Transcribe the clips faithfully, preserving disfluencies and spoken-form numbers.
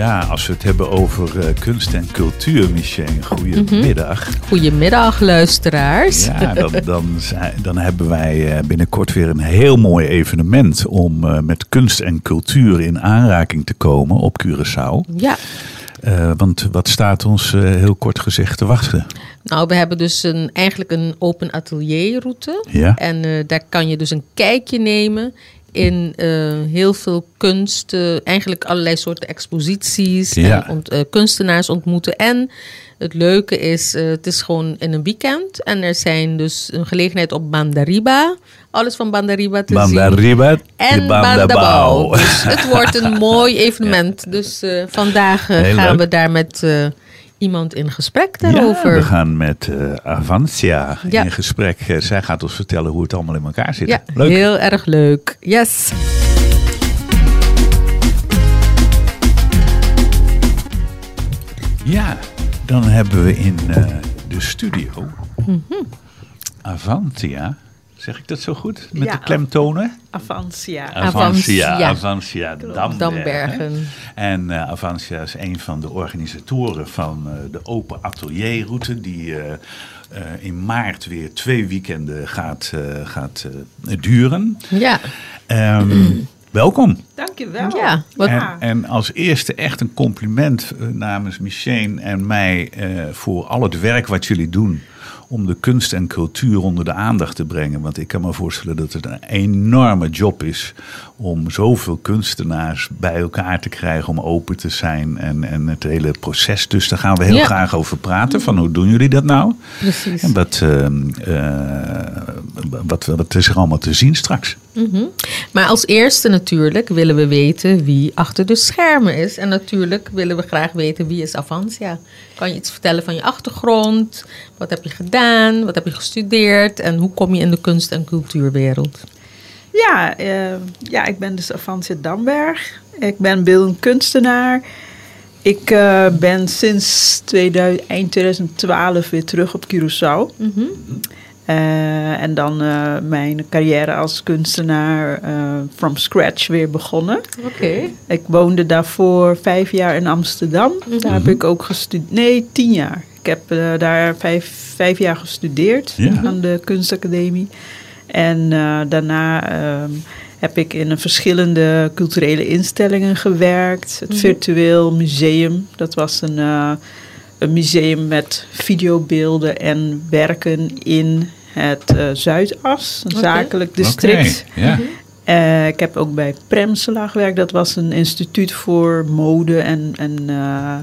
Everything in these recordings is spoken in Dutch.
Ja, als we het hebben over uh, kunst en cultuur, Michelle, goedemiddag. Mm-hmm. Goedemiddag, luisteraars. Ja, dan, dan, dan hebben wij binnenkort weer een heel mooi evenement om uh, met kunst en cultuur in aanraking te komen op Curaçao. Ja. Uh, want wat staat ons uh, heel kort gezegd te wachten? Nou, we hebben dus een, eigenlijk een open atelierroute. Ja. En uh, daar kan je dus een kijkje nemen in uh, heel veel kunst. Uh, eigenlijk allerlei soorten exposities. Ja. En ont, uh, kunstenaars ontmoeten. En het leuke is, uh, het is gewoon in een weekend. En er zijn dus een gelegenheid op Bandariba. Alles van Bandariba te Bandariba zien. En Bandabao. Dus het wordt een mooi evenement. Ja. Dus uh, vandaag uh, gaan leuk. we daar met uh, iemand in gesprek daarover. Ja, we gaan met uh, Avantia ja. in gesprek. Uh, zij gaat ons vertellen hoe het allemaal in elkaar zit. Ja, leuk. Heel erg leuk. Yes. Ja, dan hebben we in uh, de studio mm-hmm. Avantia. Zeg ik dat zo goed? Met ja, de klemtonen? Avantia. Avantia, Avantia Dambergen. Dambergen. En uh, Avantia is een van de organisatoren van uh, de Open Atelierroute, die uh, uh, in maart weer twee weekenden gaat, uh, gaat uh, duren. Ja. Um, welkom. Dankjewel. Ja, wat... en, en als eerste echt een compliment uh, namens Michelle en mij uh, voor al het werk wat jullie doen om de kunst en cultuur onder de aandacht te brengen. Want ik kan me voorstellen dat het een enorme job is om zoveel kunstenaars bij elkaar te krijgen, om open te zijn en, en het hele proces. Dus daar gaan we heel ja. graag over praten. Van hoe doen jullie dat nou? Precies. En wat, uh, uh, wat, wat is er allemaal te zien straks? Mm-hmm. Maar als eerste natuurlijk willen we weten wie achter de schermen is. En natuurlijk willen we graag weten wie is Avantia. Kan je iets vertellen van je achtergrond? Wat heb je gedaan? Wat heb je gestudeerd? En hoe kom je in de kunst- en cultuurwereld? Ja, uh, ja, ik ben dus Avantia Damberg. Ik ben beeldend kunstenaar. Ik uh, ben sinds tweeduizend, eind tweeduizend twaalf weer terug op Curaçao. Mm-hmm. Uh, en dan uh, mijn carrière als kunstenaar uh, from scratch weer begonnen. Okay. Ik woonde daarvoor vijf jaar in Amsterdam. Mm-hmm. Daar heb ik ook gestudeerd. Nee, tien jaar. Ik heb uh, daar vijf, vijf jaar gestudeerd ja. aan de kunstacademie. En uh, daarna uh, heb ik in een verschillende culturele instellingen gewerkt. Het mm-hmm. Virtueel Museum, dat was een... Uh, Een museum met videobeelden en werken in het uh, Zuidas, een okay. zakelijk district. Okay, yeah. uh, ik heb ook bij Premsela gewerkt. Dat was een instituut voor mode en, en, uh,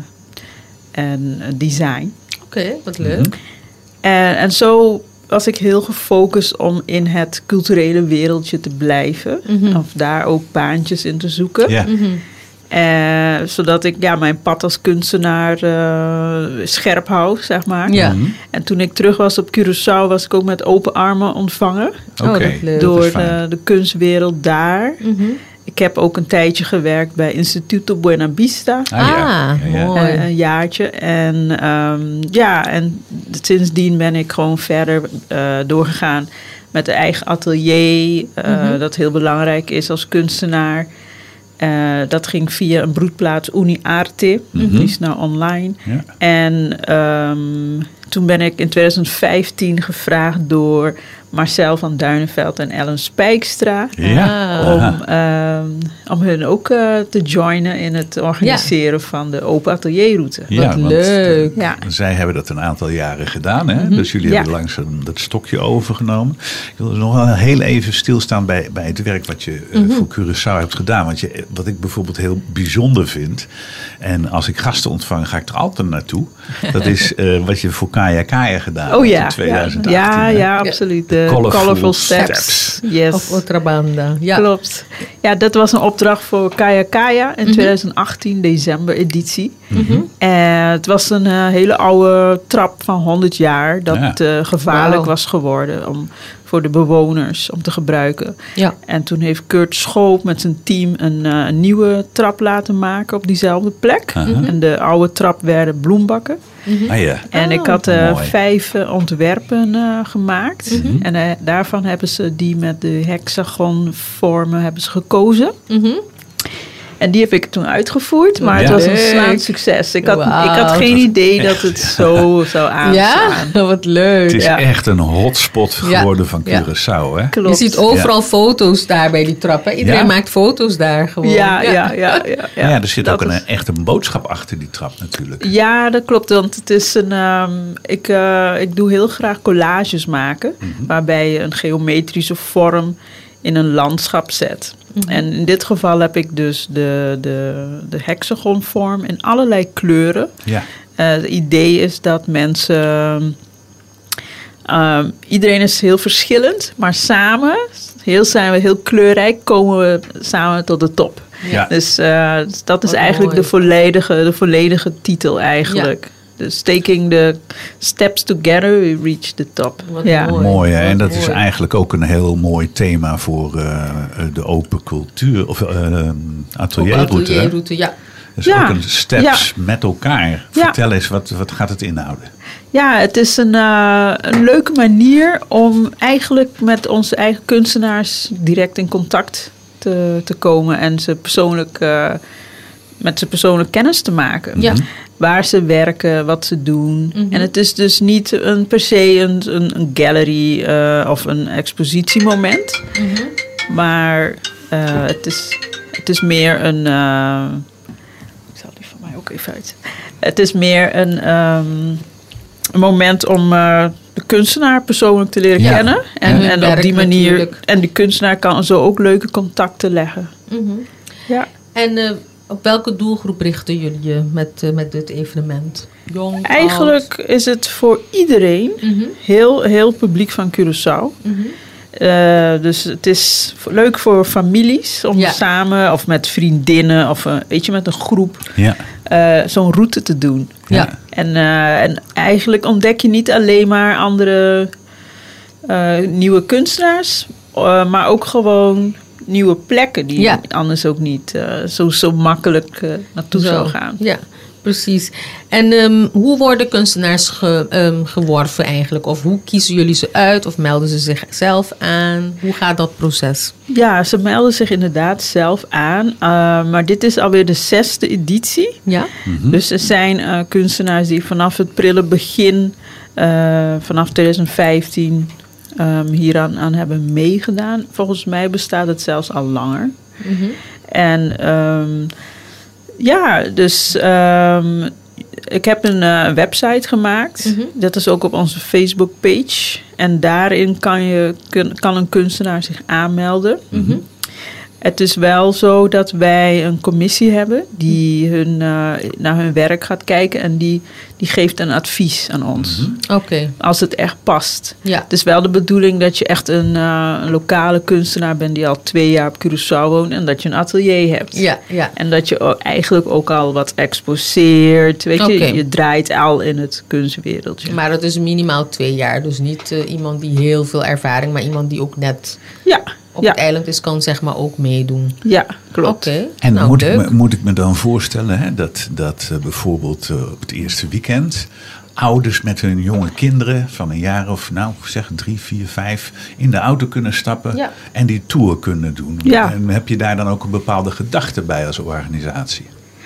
en design. Oké, okay, wat leuk. Mm-hmm. En, en zo was ik heel gefocust om in het culturele wereldje te blijven. Mm-hmm. Of daar ook baantjes in te zoeken. Yeah. Mm-hmm. Uh, zodat ik ja, mijn pad als kunstenaar uh, scherp hou, zeg maar. Ja. Mm-hmm. En toen ik terug was op Curaçao, was ik ook met open armen ontvangen. Okay. Oh, door de, de kunstwereld daar. Mm-hmm. Ik heb ook een tijdje gewerkt bij Instituto Buena Vista. Ah, ja. ja, ja. mooi. Uh, een jaartje. En um, ja, en sindsdien ben ik gewoon verder uh, doorgegaan met een eigen atelier. Uh, mm-hmm. Dat heel belangrijk is als kunstenaar. Uh, dat ging via een broedplaats UniArte. Mm-hmm. Die is nou online. Ja. En um, toen ben ik in twintig vijftien gevraagd door Marcel van Duinenveld en Ellen Spijkstra. Ja. Om, um, om hun ook uh, te joinen in het organiseren ja. van de Open Atelierroute. Ja, wat leuk. Ja. Zij hebben dat een aantal jaren gedaan. Hè? Mm-hmm. Dus jullie ja. hebben langzaam dat stokje overgenomen. Ik wil dus nog wel heel even stilstaan bij, bij het werk wat je uh, mm-hmm. voor Curaçao hebt gedaan. Want je, wat ik bijvoorbeeld heel bijzonder vind. En als ik gasten ontvang, ga ik er altijd naartoe. Dat is uh, wat je voor Kaya Kaya gedaan hebt oh, ja. in twintig achttien. Ja, ja, ja absoluut. De Colorful, colorful Steps. Steps. Yes. Of Otrabanda. Ja. Klopt. Ja, dat was een opdracht voor Kaya Kaya in mm-hmm. twintig achttien, december editie. Mm-hmm. En het was een uh, hele oude trap van honderd jaar dat ja. uh, gevaarlijk wow. was geworden om, voor de bewoners om te gebruiken. Ja. En toen heeft Kurt Schoop met zijn team een, uh, een nieuwe trap laten maken op diezelfde plek. Uh-huh. En de oude trap werden bloembakken. Mm-hmm. Ah, ja. En oh, ik had uh, mooi. vijf uh, ontwerpen uh, gemaakt. Mm-hmm. En uh, daarvan hebben ze die met de hexagonvormen hebben ze gekozen. Mm-hmm. En die heb ik toen uitgevoerd, maar Ja. het was een Leuk. slaand succes. Ik had, Wauw. ik had geen idee dat het zo zou aanslaan. Ja, wat leuk. Het is Ja. echt een hotspot geworden van Ja. Curaçao, hè? Klopt. Je ziet overal foto's daar bij die trappen. Iedereen Ja. maakt foto's daar gewoon. Ja, ja, ja. ja, ja, Ja, er zit Dat ook een, is- echt een boodschap achter die trap natuurlijk. Ja, dat klopt. Want het is een. ehm, ik, uh, ik doe heel graag collages maken. Mhm. Waarbij je een geometrische vorm in een landschap zet. Mhm. En in dit geval heb ik dus de, de, de hexagonvorm in allerlei kleuren. Ja, Uh, het idee is dat mensen. Um, iedereen is heel verschillend, maar samen, heel zijn we heel kleurrijk, komen we samen tot de top. ja. Dus uh, dat is Wat eigenlijk mooi. de volledige, de volledige titel eigenlijk. Dus taking the steps together, we reach the top. Wat ja. mooi. Mooi, hè? En dat is mooi. eigenlijk ook een heel mooi thema voor uh, de open cultuur, of uh, atelierroute. hè? Atelierroute, ja. Dus Ja, ook een steps met elkaar. Ja. Vertel eens, wat, wat gaat het inhouden? Ja, het is een, uh, een leuke manier om eigenlijk met onze eigen kunstenaars direct in contact te, te komen en ze persoonlijk, uh, met ze persoonlijk kennis te maken. Ja. Waar ze werken, wat ze doen. Mhm. En het is dus niet een, per se een, een, een gallery uh, of een expositiemoment. Mhm. Maar uh, het, is, het is meer een... Uh, ik zal die van mij ook even uit. Het is meer een, um, een moment om uh, de kunstenaar persoonlijk te leren Ja. kennen. En, En hun en op werk die manier... natuurlijk. En de kunstenaar kan zo ook leuke contacten leggen. Mhm. Ja. En uh, op welke doelgroep richten jullie je met, uh, met dit evenement? Jong, Eigenlijk is het voor iedereen, oud? Mhm. heel, heel publiek van Curaçao. Mhm. Uh, dus het is v- leuk voor families om Ja. samen of met vriendinnen of uh, weet je, met een groep Ja, uh, zo'n route te doen. Ja. En, uh, en eigenlijk ontdek je niet alleen maar andere uh, nieuwe kunstenaars, uh, maar ook gewoon nieuwe plekken die Ja. je anders ook niet uh, zo, zo makkelijk uh, naartoe Zo. zou gaan. Ja, precies. En um, hoe worden kunstenaars ge, um, geworven eigenlijk? Of hoe kiezen jullie ze uit? Of melden ze zichzelf aan? Hoe gaat dat proces? Ja, ze melden zich inderdaad zelf aan. Uh, maar dit is alweer de zesde editie. Ja? Mhm. Dus er zijn uh, kunstenaars die vanaf het prille begin, uh, vanaf twintig vijftien, um, hieraan aan hebben meegedaan. Volgens mij bestaat het zelfs al langer. Mhm. En um, ja, dus um, ik heb een uh, website gemaakt. Mhm. Dat is ook op onze Facebook page. En daarin kan, je, kun, kan een kunstenaar zich aanmelden. Mhm. Het is wel zo dat wij een commissie hebben die hun, uh, naar hun werk gaat kijken en die, die geeft een advies aan ons. Mhm. Oké, okay. Als het echt past. Ja. Het is wel de bedoeling dat je echt een, uh, een lokale kunstenaar bent die al twee jaar op Curaçao woont en dat je een atelier hebt. Ja, ja. En dat je ook eigenlijk ook al wat exposeert. Weet je, Oké. je draait al in het kunstwereldje. Maar dat is minimaal twee jaar. Dus niet uh, iemand die heel veel ervaring, maar iemand die ook net Ja, op ja, het eiland is, kan zeg maar ook meedoen. ja, klopt. Oké, okay. En nou, moet, ik leuk. me, moet ik me dan voorstellen hè, dat, dat uh, bijvoorbeeld uh, op het eerste weekend ouders met hun jonge kinderen van een jaar of nou zeg drie, vier, vijf in de auto kunnen stappen Ja. en die tour kunnen doen. Ja. En heb je daar dan ook een bepaalde gedachte bij als organisatie?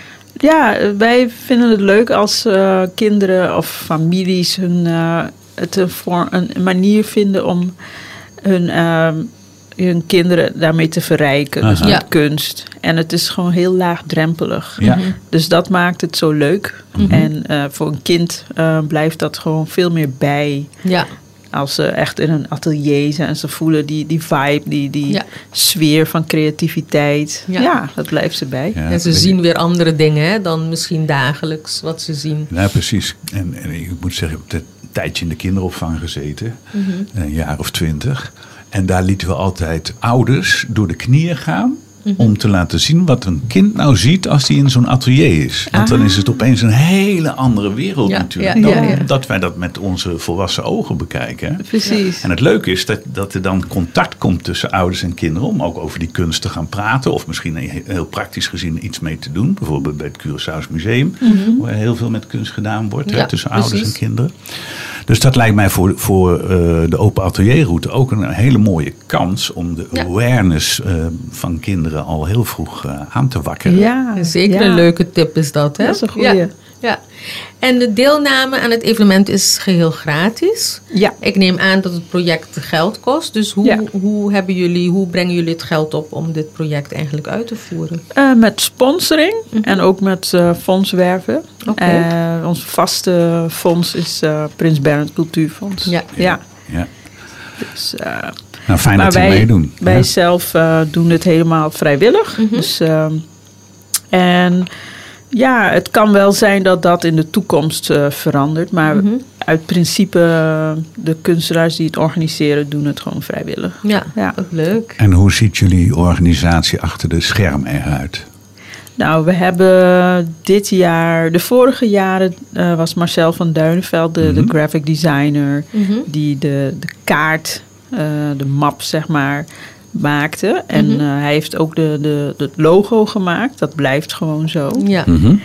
Ja, wij vinden het leuk als uh, kinderen of families hun, uh, het een, vorm, een manier vinden om hun, uh, hun kinderen daarmee te verrijken. Aha. Dus met Ja. kunst. En het is gewoon heel laagdrempelig. Ja. Mhm. Dus dat maakt het zo leuk. Mhm. En uh, voor een kind uh, blijft dat gewoon veel meer bij. Ja, Als ze echt in een atelier zijn en ze voelen die, die vibe, die, die Ja. sfeer van creativiteit. Ja. Ja, dat blijft ze bij. Ja, en ze weet je. zien weer andere dingen hè, dan misschien dagelijks wat ze zien. Ja, precies. En, en ik moet zeggen, ik heb een tijdje in de kinderopvang gezeten, Mhm. een jaar of twintig. En daar lieten we altijd ouders door de knieën gaan Mhm. om te laten zien wat een kind nou ziet als hij in zo'n atelier is. Want dan Ah. is het opeens een hele andere wereld Ja, natuurlijk ja, dan ja, ja. dat wij dat met onze volwassen ogen bekijken. hè. Precies. En het leuke is dat, dat er dan contact komt tussen ouders en kinderen om ook over die kunst te gaan praten. Of misschien he- heel praktisch gezien iets mee te doen. Bijvoorbeeld bij het Curaçao's Museum, waar heel veel met kunst gedaan wordt hè, Ja, tussen ouders precies. en kinderen. Dus dat lijkt mij voor, voor uh, de open atelierroute ook een hele mooie kans om de ja. awareness uh, van kinderen al heel vroeg uh, aan te wakkeren. Ja, zeker ja. een leuke tip is dat. Hè? Dat is een goeie. Ja. Ja. En de deelname aan het evenement is geheel gratis. Ja. Ik neem aan dat het project geld kost. Dus hoe, ja. hoe, hebben jullie, hoe brengen jullie het geld op om dit project eigenlijk uit te voeren? Uh, met sponsoring mm-hmm. en ook met uh, fondswerven. Okay. Uh, ons vaste fonds is uh, Prins Bernhard Cultuurfonds. Ja. ja. ja. Dus, uh, nou, fijn dat wij, we meedoen. Wij ja. zelf uh, doen het helemaal vrijwillig. Mm-hmm. Dus, uh, en... Ja, het kan wel zijn dat dat in de toekomst uh, verandert. Maar mm-hmm. uit principe, uh, de kunstenaars die het organiseren, doen het gewoon vrijwillig. Ja, ja, wat leuk. En hoe ziet jullie organisatie achter de schermen eruit? Nou, we hebben dit jaar, de vorige jaren uh, was Marcel van Duinenveld, de, mm-hmm. de graphic designer, mm-hmm. die de, de kaart, uh, de map zeg maar, maakte. En mm-hmm. uh, hij heeft ook de, de, het logo gemaakt. Dat blijft gewoon zo. Ja. Mm-hmm.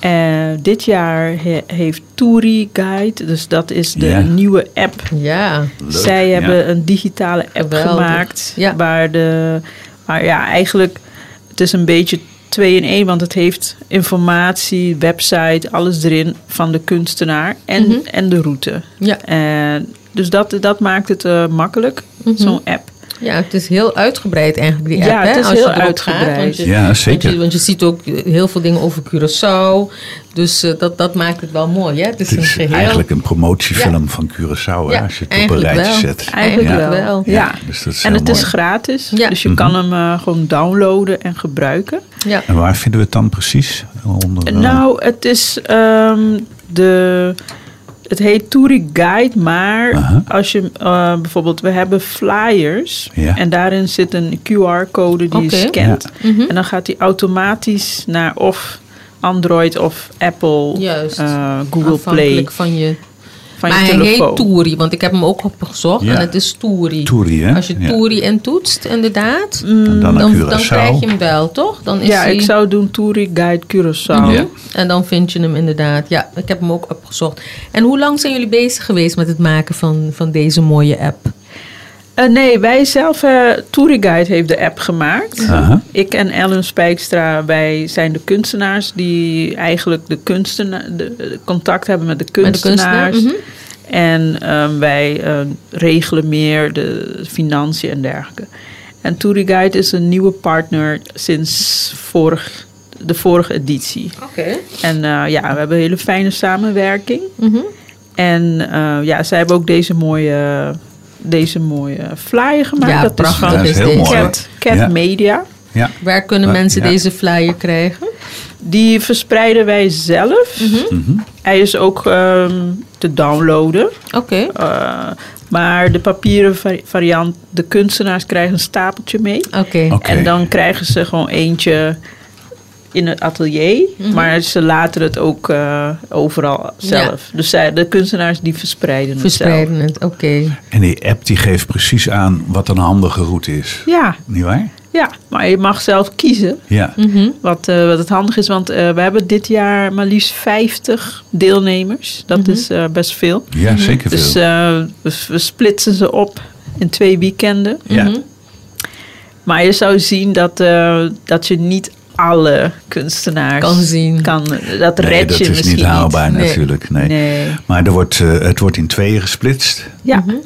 En dit jaar he, heeft Touri Guide, dus dat is de ja. nieuwe app. Ja. Leuk. Zij hebben ja. een digitale app Geweldig. gemaakt. Ja. Waar de, maar ja, eigenlijk, het is een beetje twee in één, want het heeft informatie, website, alles erin van de kunstenaar en, mm-hmm. en de route. Ja. En dus dat, dat maakt het uh, makkelijk, mm-hmm. zo'n app. Ja, het is heel uitgebreid eigenlijk, die app. Ja, het is hè? Als heel je erop uitgebreid. Gaat, want je, ja, zeker. Want je, want je ziet ook heel veel dingen over Curaçao. Dus uh, dat, dat maakt het wel mooi. Hè? Het is, het is een geheel... eigenlijk een promotiefilm ja. van Curaçao, ja, als je het op een rijtje wel. zet. Eigenlijk ja. wel. wel. Ja. Ja, dus dat is en het mooi. is gratis, ja. dus je mm-hmm. kan hem uh, gewoon downloaden en gebruiken. Ja. En waar vinden we het dan precies? Onder, uh... Nou, het is um, de... Het heet Touri Guide, maar uh-huh. als je uh, bijvoorbeeld, we hebben flyers ja. en daarin zit een Q R-code die okay. je scant. Ja. Mm-hmm. En dan gaat die automatisch naar of Android of Apple, Juist. Uh, Google Afhankelijk Play. Van je, van maar je hij telefoon. heet Touri, want ik heb hem ook opgezocht ja. en het is Touri. Touri, hè? Als je ja. Touri intoetst, inderdaad, mm, dan, dan, dan krijg je hem wel, toch? Dan is ja, hij... ik zou doen Touri Guide Curaçao. Mm-hmm. Ja. En dan vind je hem inderdaad. Ja, ik heb hem ook opgezocht. En hoe lang zijn jullie bezig geweest met het maken van, van deze mooie app? Uh, nee, wij zelf, uh, Touri Guide heeft de app gemaakt. Uh-huh. Ik en Ellen Spijkstra, wij zijn de kunstenaars die eigenlijk de kunstenaar, de, de contact hebben met de kunstenaars. Met de kunstenaar, mm-hmm. En um, wij uh, regelen meer de financiën en dergelijke. En Touri Guide is een nieuwe partner sinds vorig, de vorige editie. Oké. Okay. En uh, ja, we hebben een hele fijne samenwerking. Mm-hmm. En uh, ja, zij hebben ook deze mooie... Deze mooie flyer gemaakt. Ja, dat prachtig is van is heel mooi. Cat, Cat ja. Media. Ja. Waar kunnen Maar, mensen ja. deze flyer krijgen? Die verspreiden wij zelf. Mm-hmm. Mm-hmm. Hij is ook um, te downloaden. Oké. Okay. Uh, maar de papieren variant, de kunstenaars krijgen een stapeltje mee. Oké. Okay. Okay. En dan krijgen ze gewoon eentje in het atelier. Mm-hmm. Maar ze laten het ook uh, overal zelf. Ja. Dus zij, de kunstenaars die verspreiden, verspreiden het zelf. het, oké. Okay. En die app die geeft precies aan wat een handige route is. Ja. Niet waar? Ja, maar je mag zelf kiezen. Ja. Mm-hmm. Wat, uh, wat het handig is, want uh, we hebben dit jaar maar liefst vijftig deelnemers. Dat mm-hmm. is uh, best veel. Ja, mm-hmm. zeker veel. Dus uh, we, we splitsen ze op in twee weekenden. Ja. Mm-hmm. Maar je zou zien dat, uh, dat je niet alle kunstenaars kan zien. Kan, dat nee, red dat je is misschien niet haalbaar niet. natuurlijk. Nee. nee. Maar er wordt, uh, het wordt in tweeën gesplitst. Ja. Mm-hmm.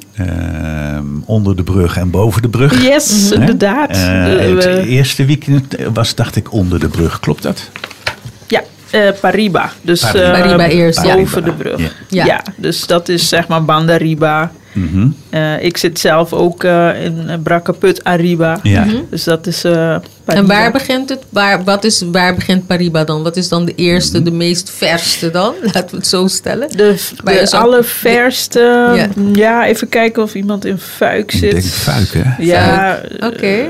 Uh, onder de brug en boven de brug. Yes, mm-hmm. inderdaad. Uh, het uh, eerste weekend was, dacht ik, onder de brug. Klopt dat? Ja, uh, Pariba. Dus Pariba, uh, Pariba eerst, boven ja. de brug. Ja. Ja. ja, dus dat is zeg maar Bandariba. Mm-hmm. Uh, ik zit zelf ook uh, in uh, Brakaput Ariba. Ja. Mm-hmm. Dus dat is uh, En waar begint het? Waar, wat is, waar begint Pariba dan? Wat is dan de eerste, mm-hmm. de meest verste dan? Laten we het zo stellen. De, de allerverste... Ja. ja, even kijken of iemand in Fuik zit. Ik denk Fuik, hè? Ja. Oké. Okay.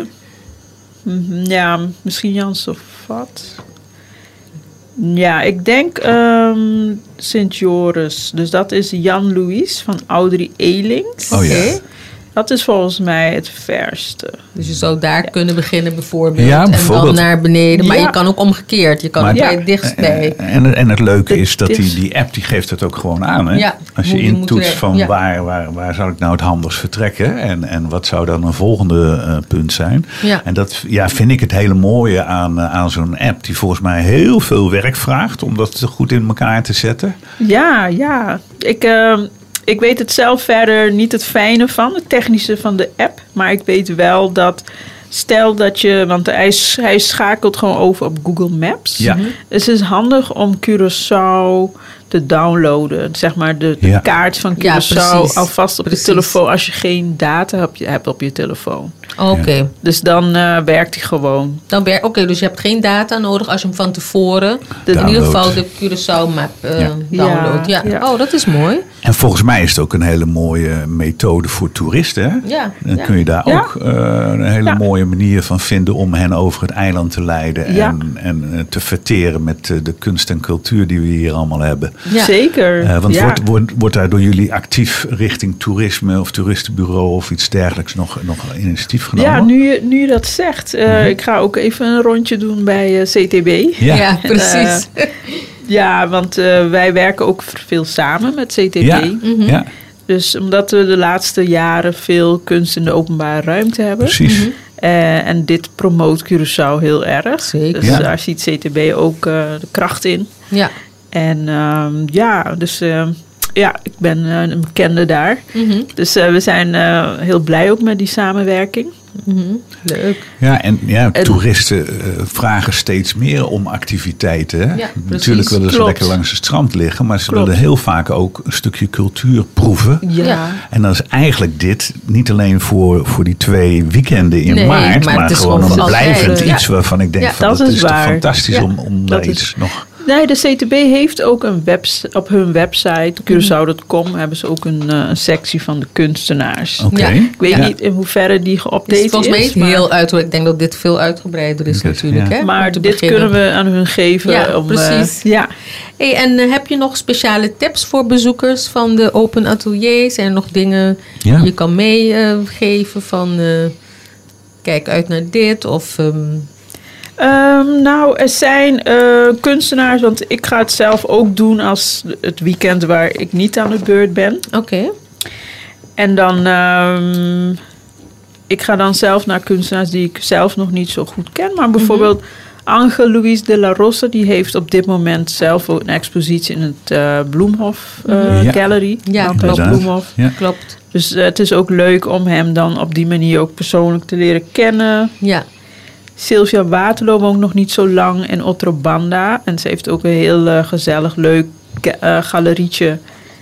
Uh, ja, misschien Jans of wat. Ja, ik denk um, Sint Joris. Dus dat is Jan Louis van Audrey Elings. Oh ja. Okay. Dat is volgens mij het verste. Dus je zou daar ja. kunnen beginnen bijvoorbeeld. Ja, bijvoorbeeld. En dan naar beneden. Maar ja. je kan ook omgekeerd. Je kan maar, ook bij het dichtst bij. En, en het leuke is dat die, die app die geeft het ook gewoon aan. Hè? Ja, Als je moet, intoetst van ja. waar, waar, waar zou ik nou het handigst vertrekken. En, en wat zou dan een volgende uh, punt zijn. Ja. En dat ja, vind ik het hele mooie aan, uh, aan zo'n app. Die volgens mij heel veel werk vraagt om dat goed in elkaar te zetten. Ja, ja. Ik... Uh, Ik weet het zelf verder niet het fijne van, het technische van de app. Maar ik weet wel dat, stel dat je, want hij, hij schakelt gewoon over op Google Maps. Ja. Dus het is handig om Curaçao te downloaden. Zeg maar de, de ja. kaart van Curaçao ja, alvast op precies. je telefoon. Als je geen data hebt, je hebt op je telefoon. Oké. Okay. Dus dan uh, werkt hij gewoon. Dan wer- Oké, okay, dus je hebt geen data nodig als je hem van tevoren... De, in ieder geval de Curaçao map uh, ja. downloadt. Ja. Ja. Oh, dat is mooi. En volgens mij is het ook een hele mooie methode voor toeristen. Hè? Ja. Dan ja. kun je daar ja. ook uh, een hele ja. mooie manier van vinden om hen over het eiland te leiden. Ja. En, en uh, te verteren met uh, de kunst en cultuur die we hier allemaal hebben. Ja. Zeker. Uh, want ja. wordt, wordt, wordt daar door jullie actief richting toerisme of toeristenbureau of iets dergelijks nog, nog initiatief genomen? Ja, nu je, nu je dat zegt. Uh, mm-hmm. Ik ga ook even een rondje doen bij uh, C T B. Ja, ja precies. Uh, ja, want uh, wij werken ook veel samen met C T B. Ja. Mm-hmm. Ja. Dus omdat we de laatste jaren veel kunst in de openbare ruimte hebben. Precies. Mm-hmm. Uh, en dit promoot Curaçao heel erg. Zeker. Dus ja. daar ziet C T B ook uh, de kracht in. Ja. En um, ja, dus... Uh, Ja, ik ben uh, een bekende daar. Mm-hmm. Dus uh, we zijn uh, heel blij ook met die samenwerking. Mm-hmm. Leuk. Ja, en ja, toeristen uh, vragen steeds meer om activiteiten. Hè? Ja, natuurlijk willen ze Klopt. lekker langs het strand liggen, maar ze Klopt. willen heel vaak ook een stukje cultuur proeven. Ja. Ja. En dan is eigenlijk dit niet alleen voor, voor die twee weekenden in nee, maart, maar, maar gewoon een blijvend ja. iets waarvan ik denk ja, van dat, dat is, is waar. toch fantastisch ja, om, om daar iets is... nog... Nee, de C T B heeft ook een webs- op hun website, Curaçao punt com, hebben ze ook een, uh, een sectie van de kunstenaars. Oké. Okay. Ja. Ik weet ja. niet in hoeverre die geüpdate is. Volgens mij is maar... heel uit. Ik denk dat dit veel uitgebreider is Good, natuurlijk. ja. Hè, maar dit beginnen. kunnen we aan hun geven. Ja, om, precies. Uh, ja. Hey, en uh, heb je nog speciale tips voor bezoekers van de open ateliers? Zijn er nog dingen ja. die je kan meegeven uh, van... Uh, kijk uit naar dit of... Um, Um, nou, er zijn uh, kunstenaars, want ik ga het zelf ook doen als het weekend waar ik niet aan de beurt ben. Oké. Okay. En dan, um, ik ga dan zelf naar kunstenaars die ik zelf nog niet zo goed ken. Maar bijvoorbeeld mm-hmm. Ángel Luis de la Rosa, die heeft op dit moment zelf ook een expositie in het uh, Bloemhof uh, mm-hmm. ja. Gallery. Ja, klopt. Bloemhof. Ja. Klopt. Dus uh, het is ook leuk om hem dan op die manier ook persoonlijk te leren kennen. Ja. Sylvia Waterloo woont nog niet zo lang in Otrobanda. En ze heeft ook een heel uh, gezellig, leuk uh, galerietje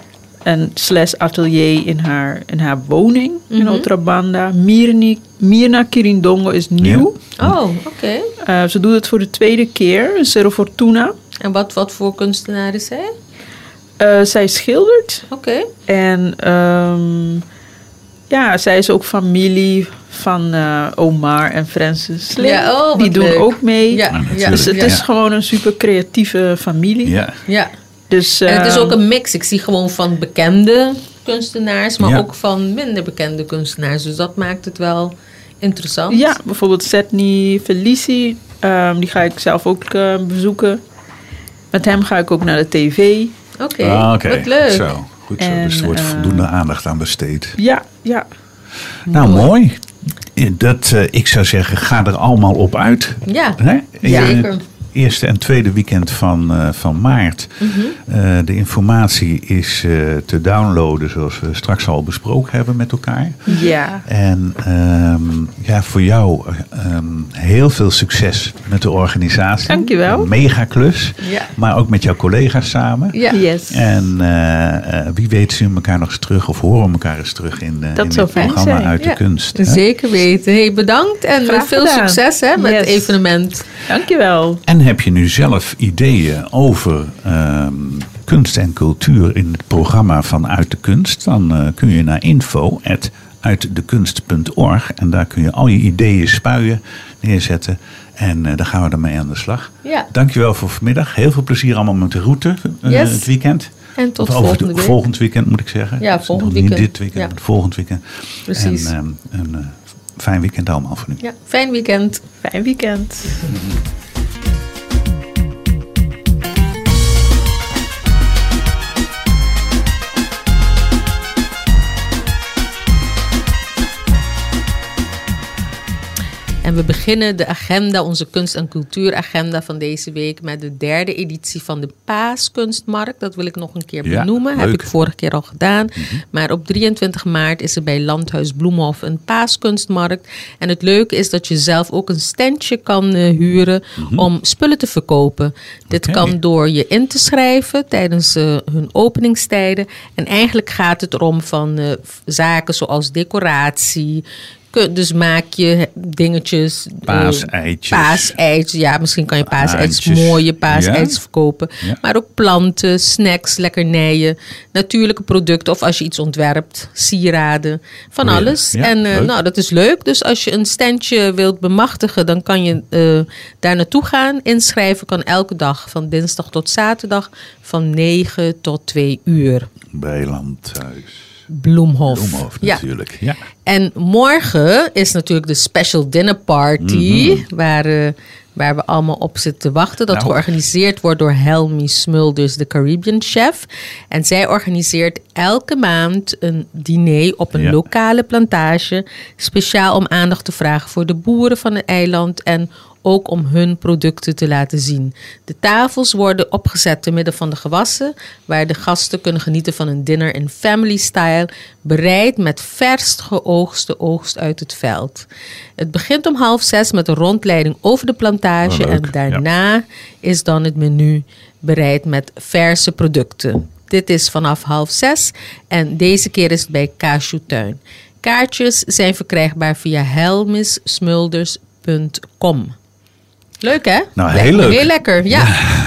en slash atelier in haar, in haar woning mm-hmm. in Otrobanda. Mirni, Mirna Kirindongo is nieuw. Ja. Oh, oké. Okay. Uh, ze doet het voor de tweede keer, Zero Fortuna. En wat, wat voor kunstenaar is zij? Uh, zij schildert. Oké. Okay. En um, ja, zij is ook familie van uh, Omar en Francis Slim. Ja, oh, die doen leuk. ook mee. Ja, ja, dus het ja. is gewoon een super creatieve familie. Ja. Ja. Dus, uh, en het is ook een mix. Ik zie gewoon van bekende kunstenaars, maar ja. ook van minder bekende kunstenaars. Dus dat maakt het wel interessant. Ja, bijvoorbeeld Setni Felici. Um, die ga ik zelf ook uh, bezoeken. Met hem ga ik ook naar de tv. Oké, okay. ah, okay. Wat leuk. Zo, goed zo. En, dus er wordt uh, voldoende aandacht aan besteed. Ja, ja. Nou, mooi. mooi. Dat, uh, ik zou zeggen, ga er allemaal op uit. Ja, Hè? ja. zeker. Eerste en tweede weekend van, uh, van maart. Mm-hmm. Uh, de informatie is uh, te downloaden zoals we straks al besproken hebben met elkaar. Ja. En um, ja, voor jou um, heel veel succes met de organisatie. Dankjewel. Een mega klus. Ja. Maar ook met jouw collega's samen. Ja. Yes. En uh, uh, wie weet zien we elkaar nog eens terug of horen we elkaar eens terug in, uh, in dit programma zijn. Uit ja. de Kunst. Hè? Zeker weten. Hey, bedankt en Graag veel gedaan. succes hè, met yes. het evenement. Dankjewel. En heb je nu zelf ideeën over um, kunst en cultuur in het programma van Uit de Kunst, dan uh, kun je naar info at uitdekunst punt org en daar kun je al je ideeën spuien, neerzetten en uh, dan gaan we ermee aan de slag. Ja. Dankjewel voor vanmiddag. Heel veel plezier allemaal met de route uh, yes. het weekend. En tot Of over, volgende week. Volgend weekend moet ik zeggen. Ja, Dus volgend niet weekend. dit weekend, Ja. maar volgend weekend. Precies. En um, een uh, fijn weekend allemaal voor nu. Ja, fijn weekend. Fijn weekend. En we beginnen de agenda, onze kunst- en cultuuragenda van deze week met de derde editie van de Paaskunstmarkt. Dat wil ik nog een keer Ja, benoemen. leuk. Heb ik vorige keer al gedaan. Mm-hmm. Maar op drieëntwintig maart is er bij Landhuis Bloemhof een Paaskunstmarkt. En het leuke is dat je zelf ook een standje kan uh, huren mm-hmm. om spullen te verkopen. Dit Okay. kan door je in te schrijven tijdens uh, hun openingstijden. En eigenlijk gaat het erom van uh, zaken zoals decoratie. Dus maak je dingetjes. Paaseitjes. Uh, paaseitjes. Ja, misschien kan je paaseitjes, Haantjes. mooie paaseitjes Ja. verkopen. Ja. Maar ook planten, snacks, lekkernijen, natuurlijke producten. Of als je iets ontwerpt, sieraden, van Oh ja. alles. Ja, en uh, leuk. nou, dat is leuk. Dus als je een standje wilt bemachtigen, dan kan je uh, daar naartoe gaan. Inschrijven kan elke dag, van dinsdag tot zaterdag, van negen tot twee uur. Bij Landhuis Bloemhof. Bloemhof Ja. natuurlijk. Ja. En morgen is natuurlijk de special dinner party, Mm-hmm. waar, uh, waar we allemaal op zitten te wachten. Dat Nou. georganiseerd wordt door Helmy Smulders, de Caribbean chef. En zij organiseert elke maand een diner op een Ja. lokale plantage. Speciaal om aandacht te vragen voor de boeren van het eiland en ook om hun producten te laten zien. De tafels worden opgezet te midden van de gewassen, waar de gasten kunnen genieten van een dinner in family style, bereid met verst geoogste oogst uit het veld. Het begint om half zes met een rondleiding over de plantage Oh, leuk. en daarna is dan het menu bereid met verse producten. Dit is vanaf half zes en deze keer is het bij Cashew-tuin. Kaartjes zijn verkrijgbaar via helmis smulders punt com. Leuk, hè? Nou, heel leuk. Heel lekker, ja.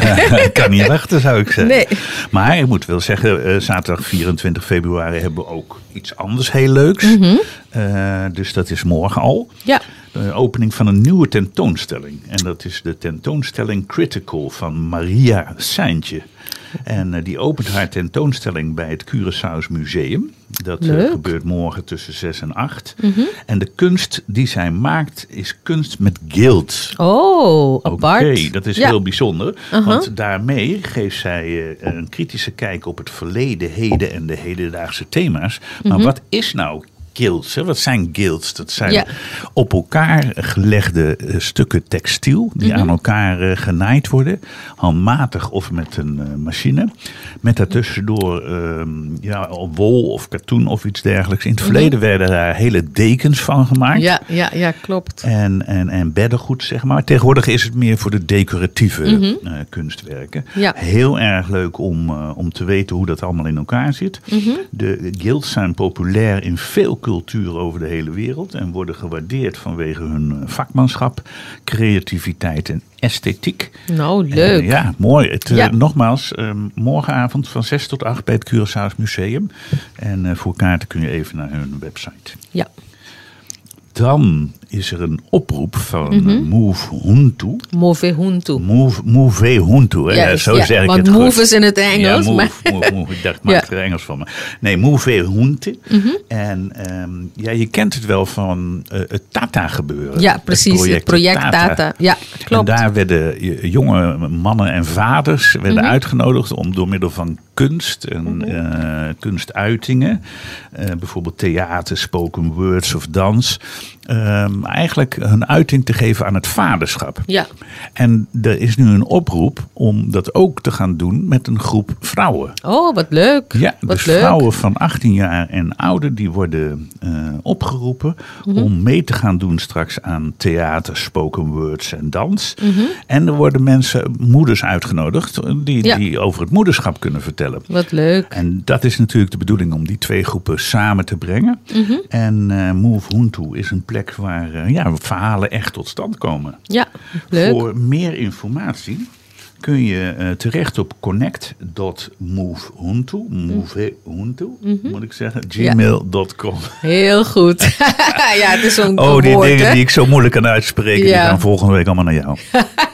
Ik kan niet wachten, zou ik zeggen. Nee. Maar ik moet wel zeggen, uh, zaterdag vierentwintig februari hebben we ook iets anders heel leuks. Mm-hmm. Uh, dus dat is morgen al. Ja. De opening van een nieuwe tentoonstelling. En dat is de tentoonstelling Critical van Maria Seintje. En uh, die opent haar tentoonstelling bij het Curaçao's Museum. Dat uh, gebeurt morgen tussen zes en acht. Mm-hmm. En de kunst die zij maakt is kunst met guild. Oh, apart. Oké, dat is ja. heel bijzonder. Uh-huh. Want daarmee geeft zij uh, een kritische kijk op het verleden, heden en de hedendaagse thema's. Maar Mm-hmm. wat is nou guilds? Hè? Wat zijn guilds? Dat zijn Ja. op elkaar gelegde uh, stukken textiel die Mm-hmm. aan elkaar uh, genaaid worden. Handmatig of met een uh, machine. Met daartussendoor uh, ja, wol of katoen of iets dergelijks. In het Mm-hmm. verleden werden daar hele dekens van gemaakt. Ja, ja, ja, klopt. En, en, en beddengoed, zeg maar. Tegenwoordig is het meer voor de decoratieve Mm-hmm. uh, kunstwerken. Ja. Heel erg leuk om, uh, om te weten hoe dat allemaal in elkaar zit. Mm-hmm. De guilds zijn populair in veel culturen over de hele wereld. En worden gewaardeerd vanwege hun vakmanschap, creativiteit en esthetiek. Nou, leuk. Uh, ja, mooi. Het, uh, Ja. Nogmaals, uh, morgenavond van zes tot acht bij het Curaçao's Museum. En uh, voor kaarten kun je even naar hun website. Ja. Dan is er een oproep van Mm-hmm. Move Huntu. Move Huntu. Move, move Huntu, hè? Ja, Ja, zo ja, zeg ik want het goed. move is in het Engels. Ja, move, maar... move, move. Ik dacht, maak Ja. er Engels van me. Nee, Move Huntu. Mm-hmm. En um, ja, je kent het wel van uh, het Tata gebeuren. Ja, precies. Het project, het project Tata. Tata. Ja, klopt. En daar werden jonge mannen en vaders werden Mm-hmm. uitgenodigd om door middel van kunst en Mm-hmm. uh, kunstuitingen, uh, bijvoorbeeld theater, spoken words of dans, um, eigenlijk hun uiting te geven aan het vaderschap. Ja. En er is nu een oproep om dat ook te gaan doen met een groep vrouwen. Oh, wat leuk. Ja, wat dus leuk. vrouwen van achttien jaar en ouder die worden uh, opgeroepen Mm-hmm. om mee te gaan doen straks aan theater, spoken words en dans. Mm-hmm. En er worden mensen, moeders uitgenodigd die, Ja. die over het moederschap kunnen vertellen. Wat leuk. En dat is natuurlijk de bedoeling om die twee groepen samen te brengen. Mm-hmm. En uh, Move Huntu is een plek waar uh, ja, verhalen echt tot stand komen. Ja, leuk. Voor meer informatie kun je uh, terecht op connect dot move huntu, move huntu, Mm-hmm. moet ik zeggen, gmail dot com. Heel goed. Ja, het is zo'n Oh, die woord, dingen hè? die ik zo moeilijk kan uitspreken, Ja. die gaan volgende week allemaal naar jou.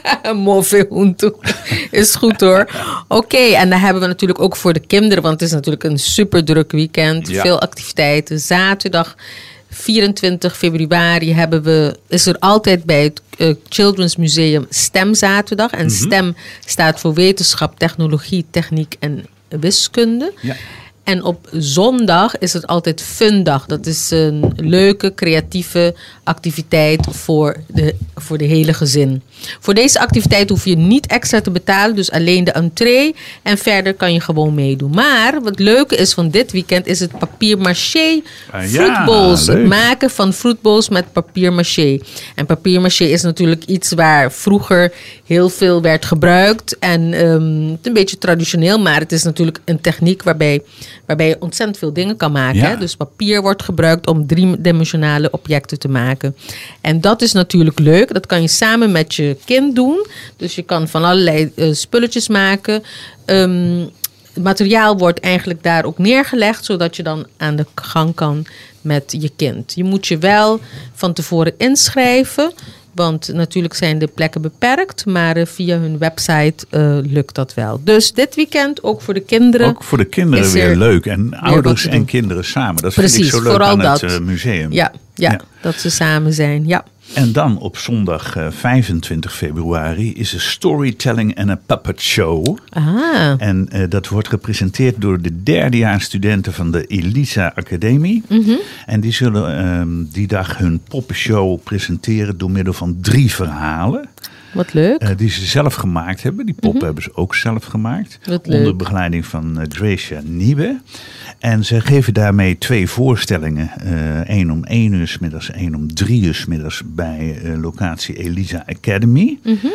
Moveuntu. Is goed hoor. Oké, okay, en dan hebben we natuurlijk ook voor de kinderen, want het is natuurlijk een super druk weekend. Ja. Veel activiteiten. Zaterdag vierentwintig februari hebben we, is er altijd bij het uh, Children's Museum STEM-zaterdag. En mm-hmm. STEM staat voor wetenschap, technologie, techniek en wiskunde. Ja. En op zondag is het altijd Fundag. Dat is een leuke, creatieve activiteit voor de, voor de hele gezin. Voor deze activiteit hoef je niet extra te betalen. Dus alleen de entree. En verder kan je gewoon meedoen. Maar wat leuke is van dit weekend is het papier-maché uh, fruitbowls. Ja, het maken van fruitbowls met papier-maché. En papier-maché is natuurlijk iets waar vroeger heel veel werd gebruikt. En um, het is een beetje traditioneel. Maar het is natuurlijk een techniek waarbij... waarbij je ontzettend veel dingen kan maken. Ja. Hè? Dus papier wordt gebruikt om driedimensionale objecten te maken. En dat is natuurlijk leuk. Dat kan je samen met je kind doen. Dus je kan van allerlei uh, spulletjes maken. Um, het materiaal wordt eigenlijk daar ook neergelegd, zodat je dan aan de gang kan met je kind. Je moet je wel van tevoren inschrijven. Want natuurlijk zijn de plekken beperkt, maar uh, via hun website uh, lukt dat wel. Dus dit weekend ook voor de kinderen. Ook voor de kinderen weer leuk. En ouders en kinderen samen. Dat Precies, vind ik zo leuk vooral aan dat. het uh, museum. Ja, ja, ja, dat ze samen zijn. Ja. En dan op zondag uh, vijfentwintig februari is er storytelling en een puppet show. Ah. En uh, dat wordt gepresenteerd door de derdejaars studenten van de Elisa Academie. Mm-hmm. En die zullen uh, die dag hun poppenshow presenteren door middel van drie verhalen. Wat leuk. Uh, die ze zelf gemaakt hebben. Die poppen mm-hmm. hebben ze ook zelf gemaakt. Wat onder leuk. begeleiding van uh, Gracia Nieuwe. En ze geven daarmee twee voorstellingen. Eén uh, om één uur 's middags, één om drie uur 's middags bij uh, locatie Elisa Academy. Mm-hmm.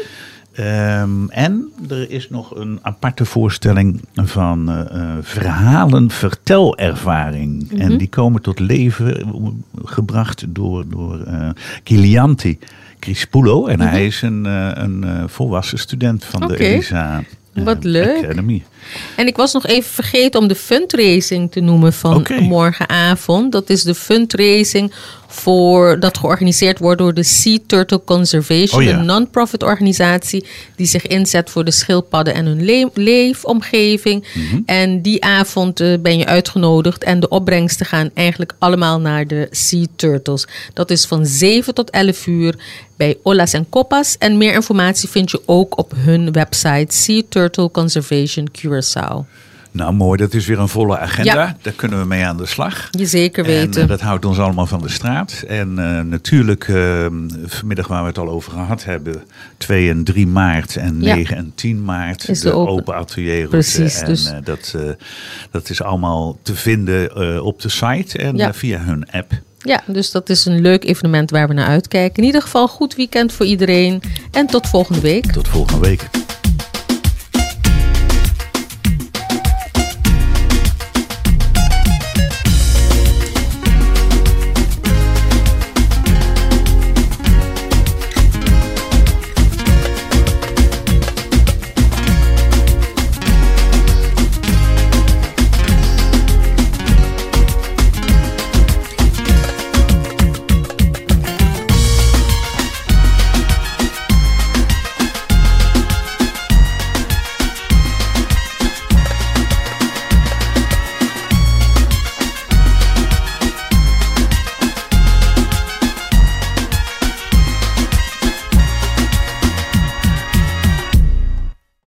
Um, en er is nog een aparte voorstelling van uh, uh, verhalen vertelervaring. Mm-hmm. En die komen tot leven gebracht door, door uh, Kilianti Crispulo. En mm-hmm. hij is een, uh, een uh, volwassen student van okay. de Elisa uh, Wat leuk. Academy. En ik was nog even vergeten om de fundraising te noemen van okay. morgenavond. Dat is de fundraising voor, dat georganiseerd wordt door de Sea Turtle Conservation. Oh ja. Een non-profit organisatie die zich inzet voor de schildpadden en hun le- leefomgeving. Mm-hmm. En die avond uh, ben je uitgenodigd. En de opbrengsten gaan eigenlijk allemaal naar de Sea Turtles. Dat is van zeven tot elf uur bij Olas en Copas. En meer informatie vind je ook op hun website Sea Turtle Conservation Curaçao. Nou mooi, dat is weer een volle agenda. Ja. Daar kunnen we mee aan de slag. Je zeker weten. En uh, dat houdt ons allemaal van de straat. En uh, natuurlijk uh, vanmiddag waar we het al over gehad hebben. twee en drie maart en ja. negen en tien maart. Is de, de open, open atelierroute. Precies. En dus. uh, dat, uh, dat is allemaal te vinden uh, op de site en ja. uh, via hun app. Ja, dus dat is een leuk evenement waar we naar uitkijken. In ieder geval goed weekend voor iedereen. En tot volgende week. Tot volgende week.